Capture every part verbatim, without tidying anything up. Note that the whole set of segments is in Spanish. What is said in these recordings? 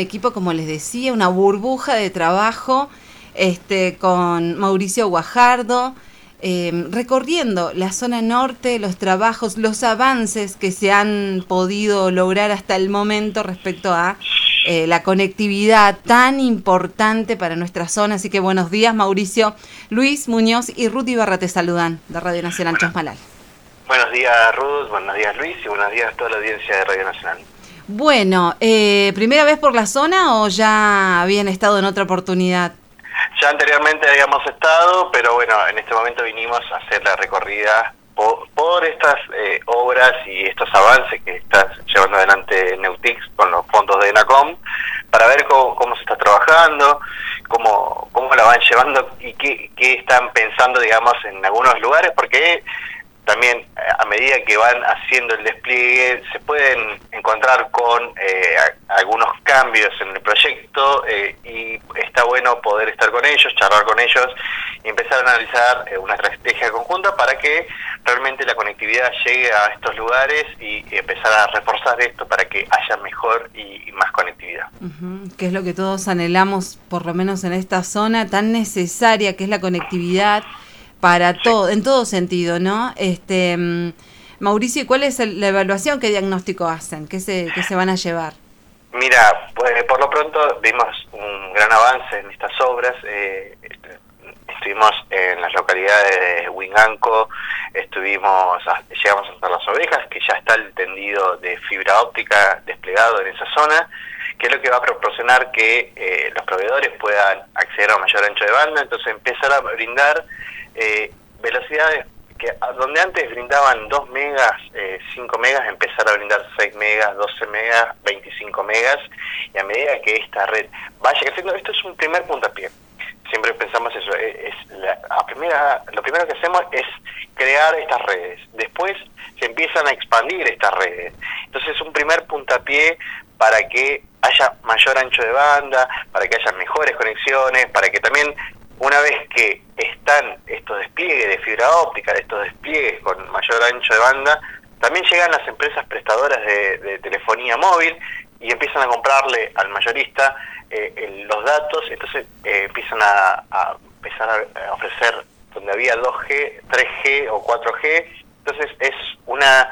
equipo, como les decía, una burbuja de trabajo este, con Mauricio Guajardo, eh, recorriendo la zona norte, los trabajos, los avances que se han podido lograr hasta el momento respecto a eh, la conectividad tan importante para nuestra zona. Así que buenos días, Mauricio. Luis Muñoz y Ruth Ibarra te saludan de Radio Nacional Chosmalal. Buenos días, Ruth, buenos días, Luis, y buenos días a toda la audiencia de Radio Nacional. Bueno, eh, ¿primera vez por la zona o ya habían estado en otra oportunidad? Ya anteriormente habíamos estado, pero bueno, en este momento vinimos a hacer la recorrida por, por estas eh, obras y estos avances que está llevando adelante Neutix con los fondos de ENACOM, para ver cómo, cómo se está trabajando, cómo, cómo la van llevando y qué, qué están pensando, digamos, en algunos lugares, porque también a medida que van haciendo el despliegue se pueden encontrar con eh, a, algunos cambios en el proyecto eh, y está bueno poder estar con ellos, charlar con ellos y empezar a analizar eh, una estrategia conjunta para que realmente la conectividad llegue a estos lugares y, y empezar a reforzar esto para que haya mejor y, y más conectividad. Uh-huh. Que es lo que todos anhelamos, por lo menos en esta zona tan necesaria que es la conectividad para todo, en todo sentido, ¿no? Este, Mauricio, ¿cuál es el, la evaluación? ¿Qué diagnóstico hacen? ¿Qué se, qué se van a llevar? Mira, pues por lo pronto vimos un gran avance en estas obras. Eh, estuvimos en las localidades de Huinganco, estuvimos, llegamos hasta Las Ovejas, que ya está el tendido de fibra óptica desplegado en esa zona, que es lo que va a proporcionar que eh, los proveedores puedan acceder a un mayor ancho de banda, entonces empezar a brindar Eh, velocidades que donde antes brindaban dos megas, eh, cinco megas, empezar a brindar seis megas, doce megas, veinticinco megas, y a medida que esta red vaya creciendo, esto es un primer puntapié. Siempre pensamos eso, es la, la primera, lo primero que hacemos es crear estas redes, después se empiezan a expandir estas redes, entonces es un primer puntapié para que haya mayor ancho de banda, para que haya mejores conexiones, para que también una vez que están estos despliegues de fibra óptica, estos despliegues con mayor ancho de banda, también llegan las empresas prestadoras de, de telefonía móvil y empiezan a comprarle al mayorista eh, el, los datos, entonces eh, empiezan a, a empezar a ofrecer donde había dos G, tres G o cuatro G, entonces es una,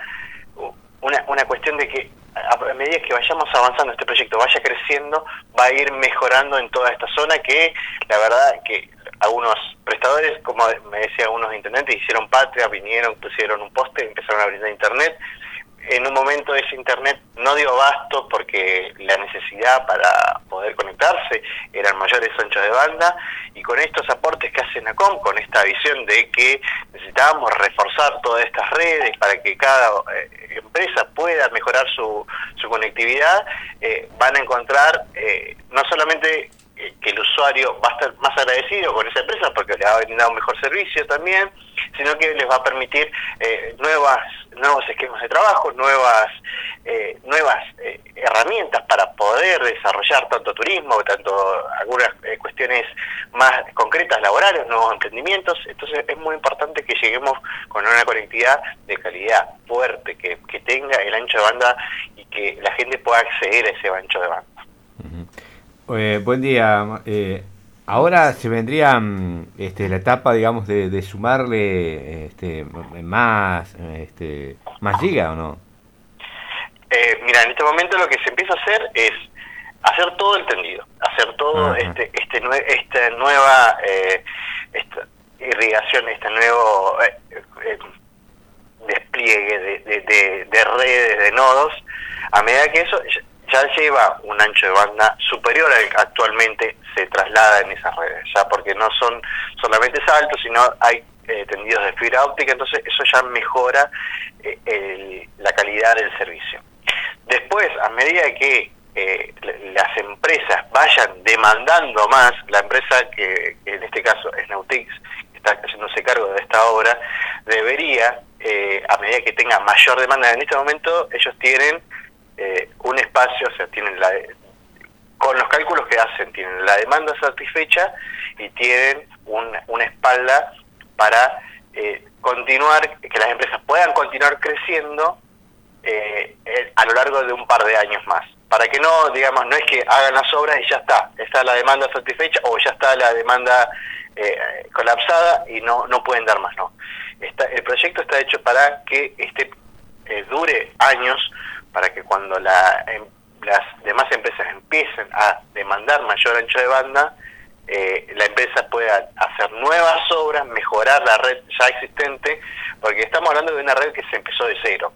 una, una cuestión de que a medida que vayamos avanzando, este proyecto vaya creciendo, va a ir mejorando en toda esta zona que la verdad que algunos prestadores, como me decía algunos intendentes, hicieron patria, vinieron, pusieron un poste, empezaron a brindar internet. En un momento ese internet no dio abasto porque la necesidad para poder conectarse eran mayores anchos de banda, y con estos aportes que hace ENACOM, con esta visión de que necesitábamos reforzar todas estas redes para que cada eh, empresa pueda mejorar su, su conectividad, eh, van a encontrar eh, no solamente que el usuario va a estar más agradecido con esa empresa porque le va a brindar un mejor servicio también, sino que les va a permitir eh, nuevas nuevos esquemas de trabajo, nuevas eh, nuevas eh, herramientas para poder desarrollar tanto turismo, tanto algunas eh, cuestiones más concretas laborales, nuevos emprendimientos. Entonces es muy importante que lleguemos con una conectividad de calidad fuerte, que, que tenga el ancho de banda y que la gente pueda acceder a ese ancho de banda. Eh, buen día. Eh, ahora se vendría este, la etapa, digamos, de, de sumarle este, más este, más giga, ¿o no? Eh, mira, en este momento lo que se empieza a hacer es hacer todo el tendido, hacer todo Ajá. este este nue esta nueva eh, esta irrigación, este nuevo eh, eh, despliegue de, de, de, de redes, de nodos, a medida que eso ya lleva un ancho de banda superior al que actualmente se traslada en esas redes, ya porque no son solamente saltos, sino hay eh, tendidos de fibra óptica, entonces eso ya mejora eh, el, la calidad del servicio. Después, a medida que eh, las empresas vayan demandando más, la empresa que, que en este caso es Neutix, que está haciéndose cargo de esta obra, debería, eh, a medida que tenga mayor demanda, en este momento ellos tienen Eh, un espacio, o sea, tienen la con los cálculos que hacen, tienen la demanda satisfecha y tienen un, una espalda para eh, continuar, que las empresas puedan continuar creciendo eh, eh, a lo largo de un par de años más. para que no, digamos, no es que hagan las obras y ya está, está la demanda satisfecha o ya está la demanda eh, colapsada y no no pueden dar más, no. Está, el proyecto está hecho para que este eh, dure años, para que cuando la, eh, las demás empresas empiecen a demandar mayor ancho de banda, eh, la empresa pueda hacer nuevas obras, mejorar la red ya existente, porque estamos hablando de una red que se empezó de cero.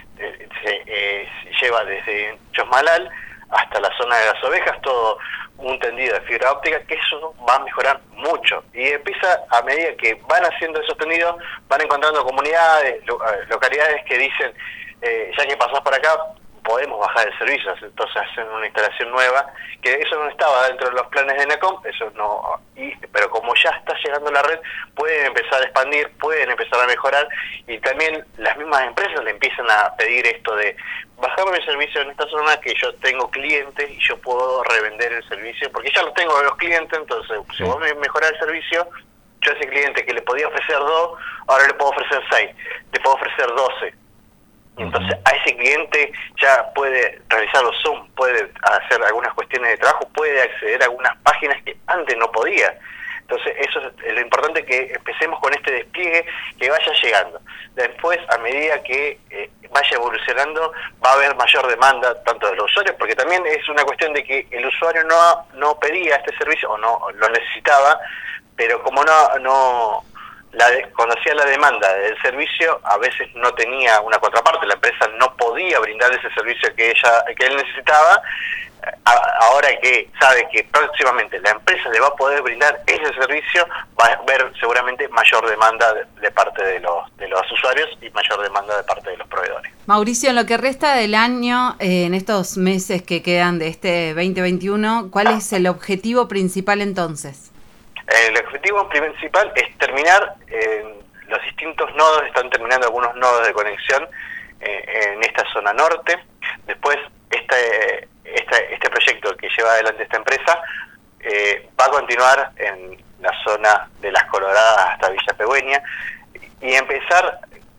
Se eh, lleva desde Chosmalal hasta la zona de las ovejas todo un tendido de fibra óptica, que eso va a mejorar mucho, y empieza a medida que van haciendo esos tendidos, van encontrando comunidades, lo, localidades que dicen eh, ya que pasás por acá podemos bajar el servicio, entonces hacen una instalación nueva, que eso no estaba dentro de los planes de ENACOM, eso no, y, pero como ya está llegando la red, pueden empezar a expandir, pueden empezar a mejorar, y también las mismas empresas le empiezan a pedir esto de bajarme el servicio en esta zona, que yo tengo clientes y yo puedo revender el servicio, porque ya lo tengo de los clientes, entonces si vos me mejorás el servicio, yo a ese cliente que le podía ofrecer dos, ahora le puedo ofrecer seis, le puedo ofrecer doce. Entonces a ese cliente ya puede realizar los Zoom, puede hacer algunas cuestiones de trabajo, puede acceder a algunas páginas que antes no podía. Entonces eso es lo importante, que empecemos con este despliegue, que vaya llegando. Después, a medida que eh, vaya evolucionando, va a haber mayor demanda tanto de los usuarios, porque también es una cuestión de que el usuario no no pedía este servicio o no lo necesitaba, pero como no no La de, cuando hacía la demanda del servicio, a veces no tenía una contraparte, la empresa no podía brindar ese servicio que ella que él necesitaba. A, ahora que sabe que próximamente la empresa le va a poder brindar ese servicio, va a haber seguramente mayor demanda de, de parte de los de los usuarios y mayor demanda de parte de los proveedores. Mauricio, en lo que resta del año, eh, en estos meses que quedan de este veinte veintiuno, ¿cuál es el objetivo principal entonces? El objetivo principal es terminar, eh, los distintos nodos, están terminando algunos nodos de conexión eh, en esta zona norte. Después, este, este, este proyecto que lleva adelante esta empresa eh, va a continuar en la zona de Las Coloradas hasta Villa Pegüeña, y empezar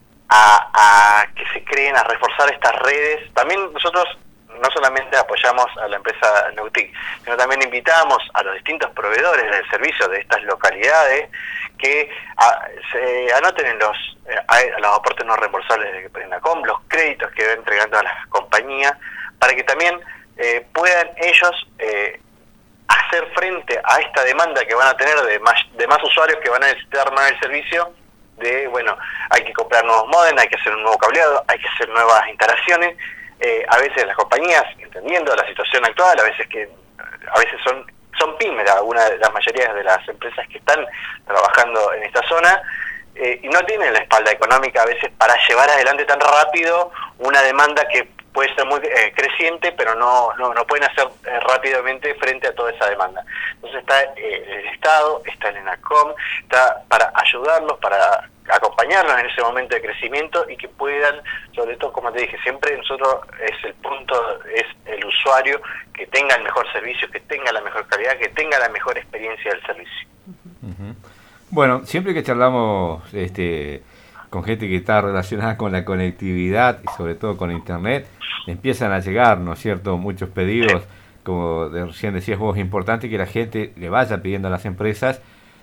a, a que se creen, a reforzar estas redes. También nosotros no solamente apoyamos a la empresa Neutic, sino también invitamos a los distintos proveedores del servicio de estas localidades que a, se anoten en los, eh, a, los aportes no reembolsables de ENACOM, los créditos que va entregando a las compañías, para que también eh, puedan ellos eh, hacer frente a esta demanda que van a tener de más, de más usuarios que van a necesitar más el servicio. De, bueno, hay que comprar nuevos modems, hay que hacer un nuevo cableado, hay que hacer nuevas instalaciones. Eh, a veces las compañías, entendiendo la situación actual, a veces que a veces son son pymes, una de las mayorías de las empresas que están trabajando en esta zona, eh, y no tienen la espalda económica a veces para llevar adelante tan rápido una demanda que puede ser muy eh, creciente, pero no, no no pueden hacer eh, rápidamente frente a toda esa demanda. Entonces está eh, el Estado, está el ENACOM, está para ayudarlos, para acompañarlos en ese momento de crecimiento, y que puedan, sobre todo, como te dije, siempre nosotros es el punto, es el usuario, que tenga el mejor servicio, que tenga la mejor calidad, que tenga la mejor experiencia del servicio. Uh-huh. Bueno, siempre que charlamos este con gente que está relacionada con la conectividad y sobre todo con internet, empiezan a llegar, ¿no es cierto?, muchos pedidos, sí. Como de, recién decías vos, es importante que la gente le vaya pidiendo a las empresas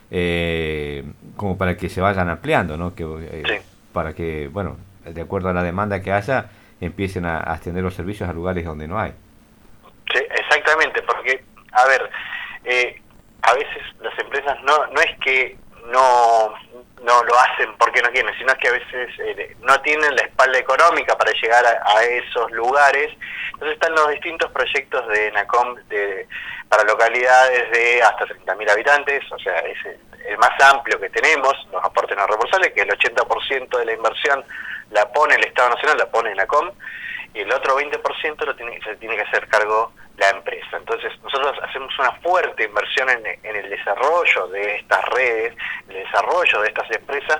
eh, como para que se vayan ampliando, ¿no? Que, eh, sí. Para que, bueno, de acuerdo a la demanda que haya, empiecen a, a extender los servicios a lugares donde no hay. Sí, exactamente, porque, a ver, eh, a veces las empresas no no es que no no lo hacen porque no quieren, sino que a veces eh, no tienen la espalda económica para llegar a, a esos lugares. Entonces están los distintos proyectos de ENACOM de, para localidades de hasta treinta mil habitantes, o sea, es el, el más amplio que tenemos, los aportes no reembolsables, que el ochenta por ciento de la inversión la pone el Estado Nacional, la pone ENACOM, y el otro veinte por ciento lo tiene, se tiene que hacer cargo la empresa. Entonces nosotros hacemos una fuerte inversión en, en el desarrollo de estas redes, el desarrollo de estas empresas,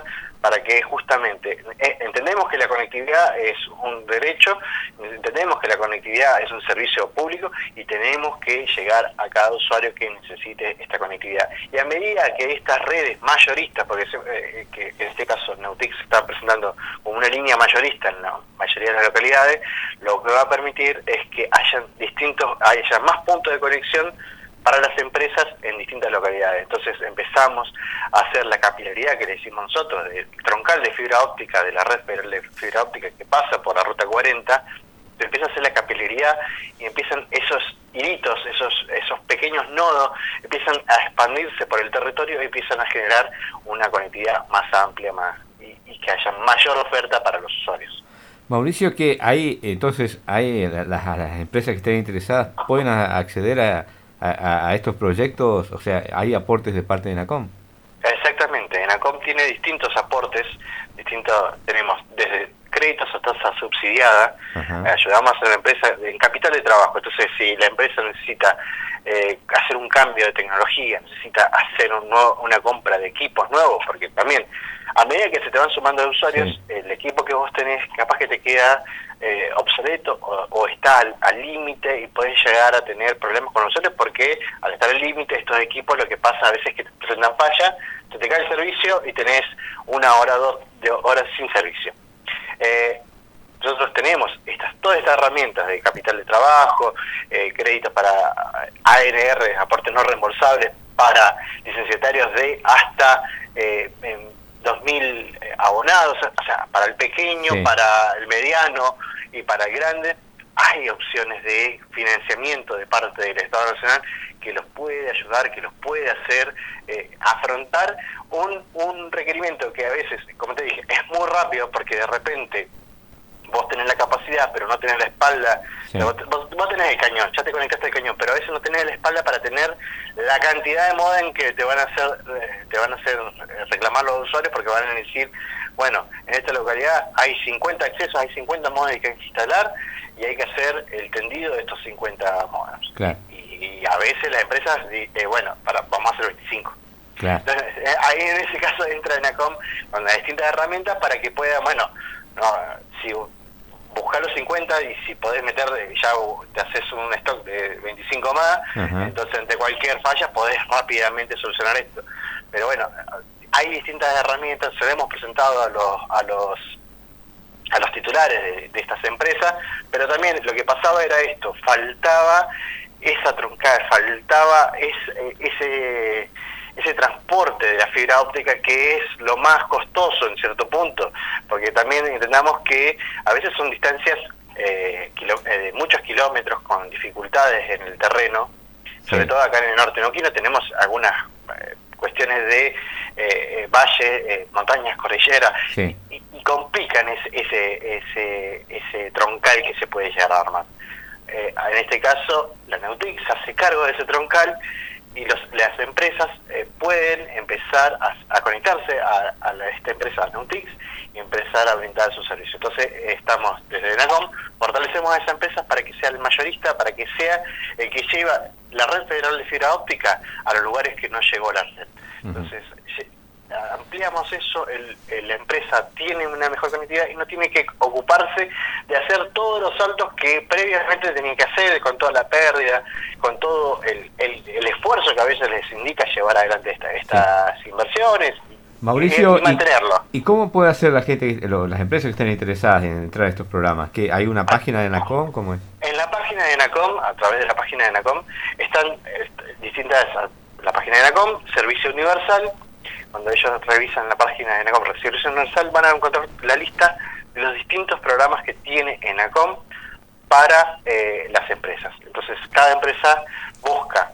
para que justamente eh, entendemos que la conectividad es un derecho, entendemos que la conectividad es un servicio público y tenemos que llegar a cada usuario que necesite esta conectividad. Y a medida que estas redes mayoristas, porque eh, que en este caso Neutix está presentando como una línea mayorista en la mayoría de las localidades, lo que va a permitir es que hayan distintos, haya más puntos de conexión para las empresas en distintas localidades. Entonces empezamos a hacer la capilaridad que le decimos nosotros, del troncal de fibra óptica, de la red de fibra óptica que pasa por la ruta cuarenta, se empieza a hacer la capilaridad y empiezan esos hilitos, esos esos pequeños nodos, empiezan a expandirse por el territorio y empiezan a generar una conectividad más amplia más y, y que haya mayor oferta para los usuarios. Mauricio, que hay, entonces, hay las, las empresas que estén interesadas pueden acceder a A, a estos proyectos, o sea, ¿hay aportes de parte de ENACOM? Exactamente, ENACOM tiene distintos aportes, distintos, tenemos desde créditos a tasa subsidiada, uh-huh. ayudamos a la empresa en capital de trabajo, entonces si la empresa necesita eh, hacer un cambio de tecnología, necesita hacer un nuevo, una compra de equipos nuevos, porque también a medida que se te van sumando usuarios, sí. el equipo que vos tenés capaz que te queda eh, obsoleto o, o está al límite y podés llegar a tener problemas con los usuarios porque al estar al límite estos equipos lo que pasa a veces es que te presentan falla, se te cae el servicio y tenés una hora o dos de horas sin servicio. Eh, nosotros tenemos estas todas estas herramientas de capital de trabajo, eh, créditos para A N R, aportes no reembolsables para licenciatarios de hasta eh, dos mil abonados, o sea, para el pequeño, sí. para el mediano y para el grande. Hay opciones de financiamiento de parte del Estado Nacional que los puede ayudar, que los puede hacer eh, afrontar un, un requerimiento que a veces, como te dije, es muy rápido porque de repente vos tenés la capacidad pero no tenés la espalda, sí. vos, vos, vos tenés el cañón, ya te conectaste al cañón, pero a veces no tenés la espalda para tener la cantidad de modem que te van a hacer te van a hacer reclamar los usuarios porque van a decir, bueno, en esta localidad hay cincuenta accesos, hay cincuenta modems que hay que instalar y hay que hacer el tendido de estos cincuenta modems. Claro. Y, y a veces las empresas, eh, bueno, para, vamos a hacer veinticinco. Claro. Entonces, eh, ahí en ese caso entra ENACOM con las distintas herramientas para que pueda, bueno, no, si buscar los cincuenta y si podés meter, ya te haces un stock de veinticinco más, uh-huh. entonces ante cualquier falla podés rápidamente solucionar esto. Pero bueno, hay distintas herramientas, se lo hemos presentado a los a los a los titulares de, de estas empresas, pero también lo que pasaba era esto, faltaba esa truncada, faltaba ese, ese ese transporte de la fibra óptica que es lo más costoso en cierto punto, porque también entendamos que a veces son distancias eh, kilo, eh, de muchos kilómetros con dificultades en el terreno, sobre sí. todo acá en el norte neuquino tenemos algunas eh, cuestiones de eh, valle, eh, montañas, cordilleras, sí. y, y complican ese, ese, ese, ese troncal que se puede llegar a armar. Eh, en este caso, la Neutix hace cargo de ese troncal y los, las empresas eh, pueden empezar a, a conectarse a, a la, esta empresa Neutix y empezar a brindar sus servicios. Entonces, eh, estamos desde ENACOM, fortalecemos a esa empresa para que sea el mayorista, para que sea el que lleva la red federal de fibra óptica a los lugares que no llegó la red. Entonces, uh-huh. ampliamos eso, el, el, la empresa tiene una mejor conectividad y no tiene que ocuparse de hacer todos los saltos que previamente tenía que hacer, con toda la pérdida, con todo el, el, el esfuerzo que a veces les indica llevar adelante esta, estas sí. inversiones. Mauricio, y, y mantenerlo. ¿Y, ¿y cómo puede hacer la gente, lo, las empresas que estén interesadas en entrar a estos programas? ¿Que hay una página de ENACOM? ¿Cómo es? En la página de ENACOM, a través de la página de ENACOM, están eh, distintas, la página de ENACOM, Servicio Universal. Cuando ellos revisan la página de ENACOM, Servicio Universal, van a encontrar la lista de los distintos programas que tiene ENACOM para eh, las empresas. Entonces, cada empresa busca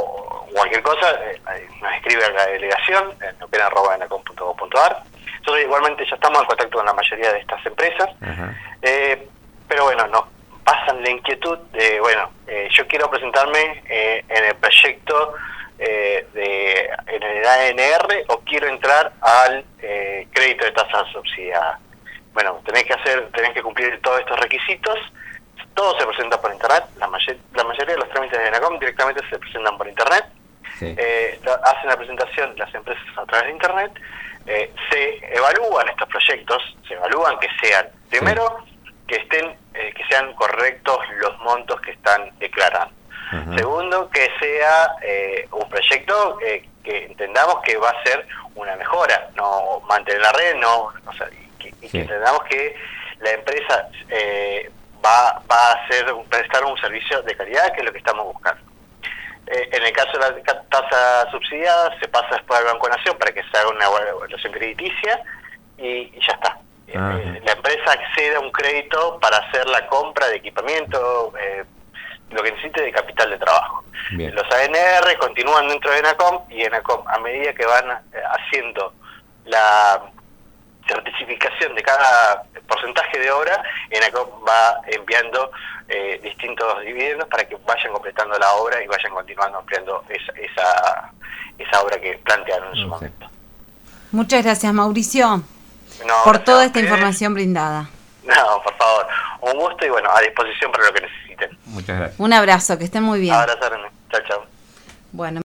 o cualquier cosa, eh, nos escribe a la delegación en opera arroba enacom punto gob punto ar. Nosotros igualmente ya estamos en contacto con la mayoría de estas empresas, uh-huh. eh, pero bueno, nos pasan la inquietud de, bueno, eh, yo quiero presentarme eh, en el proyecto eh, de en el A N R o quiero entrar al eh, crédito de tasa subsidiada. Bueno, tenés que hacer, tenés que cumplir todos estos requisitos. Todo se presenta por internet, la, mayor, la mayoría de los trámites de ENACOM directamente se presentan por internet. sí. eh, hacen la presentación las empresas a través de internet, eh, se evalúan estos proyectos, se evalúan que sean, primero, sí. que estén, eh, que sean correctos los montos que están declarando. Uh-huh. Segundo, que sea eh, un proyecto eh, que entendamos que va a ser una mejora, no mantener la red, no, o sea, y que, y sí. que entendamos que la empresa eh, va, va a hacer prestar un servicio de calidad, que es lo que estamos buscando. Eh, en el caso de la tasa subsidiada, se pasa después al Banco Nación para que se haga una evaluación crediticia y, y ya está. Eh, la empresa accede a un crédito para hacer la compra de equipamiento, eh, lo que necesite de capital de trabajo. Bien. Los A N R continúan dentro de ENACOM, y ENACOM, a medida que van eh, haciendo la certificación de cada porcentaje de obra, ENACOM va enviando eh, distintos dividendos para que vayan completando la obra y vayan continuando ampliando esa esa, esa obra que plantearon en su no sé. momento. Muchas gracias, Mauricio, no, por toda esta eh, información brindada. No, por favor, un gusto y bueno, a disposición para lo que necesiten. Muchas gracias. Un abrazo, que estén muy bien. Abrazo, chao, chao. Bueno.